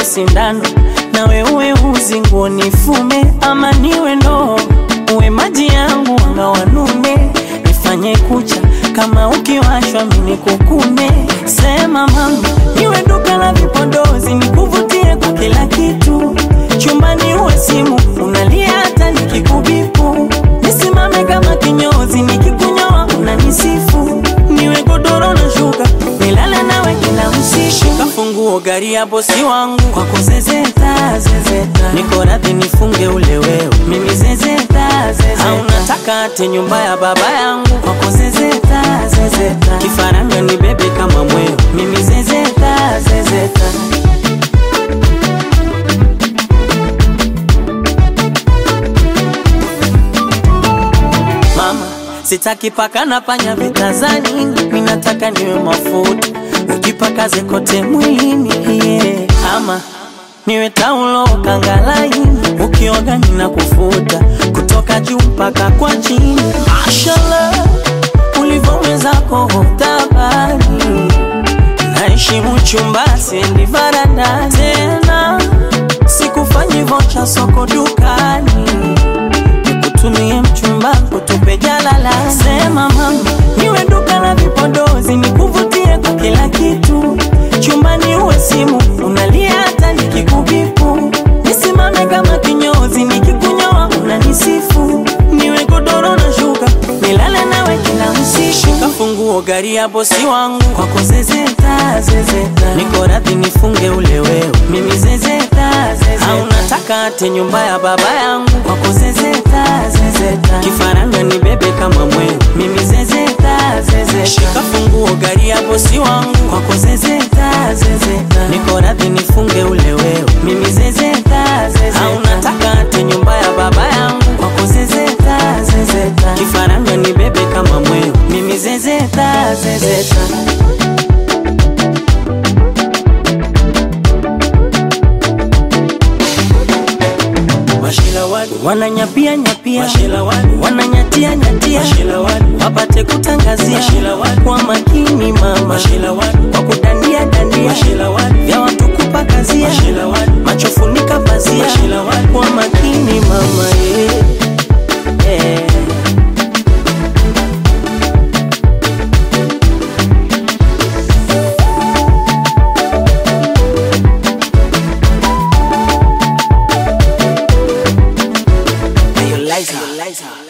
sindano, nawe uwe uzi nguo nifume, ama niwe ndoo uwe maji yangu wanga wanume, nifanye kucha kama ukiwashwa mimi kukume. Sema mama, niwe duka la vipodozi nikuvutie kwa kila kitu, chumbani uwe simu unalia hata nikikubipu, nisimame kama kinyozi nikikunyoa unanisifu, niwe godoro na shuka nilale nawe kila usiku, kafunguo gari ya bosi wangu kwako zezeta zezeta, niko radhi nifunge ule wewe mimi zezeta zezeta, au nataka ate nyumba ya baba yangu kwako zezeta zezeta, kifaranga ni bebe kama mweo mimi zezeta zezeta. Mama, sitaki paka na panya vitazani, mimi nataka niwe mafuta ujipakaze kote mwilini, yeah. Ama niwe taulo kangalaini, ukioga ninakufuta kutoka juu mpaka kwa chini. Mashallah, ulivoweza kuhotabani, naheshimu chumba siendi varanda tena, sikufanyi vocha soko dukani, nikutumie mchumba kutupe jalala. Sema mama, niwe duka la vipodozi nikuvutie kwa kila kitu, chumbani uwe simu unalia hata nikikubipu, nisimame kama kinyozi nikikunyoa unanisifu, niwe godoro na shuka nilale nawe kila usiku, kafunguo gari ya bosi wangu kwako zezeta zezeta, niko radhi nifunge ule wewe mimi zezeta zezeta, au nataka ate nyumba ya baba yangu kwako zezeta zezeta, kifaranga ni bebe kama mweo mimi zezeta zezeta, shika funguo gari ya bosi wangu kwako zezeta zezeta, niko radhi nifunge ule wewe mimi zezeta zezeta, au nataka ate nyumba ya baba yangu kwako zezeta zezeta, kifaranga ni bebe kama mweo mimi zezeta zezeta. Wananyapia nyapia, wananyatia nyatia, wapate kutangazia kwa makini mama, kwa kudandia dandia vya watu kupakazia, macho funika pazia kwa makini mama, yeah. Liza.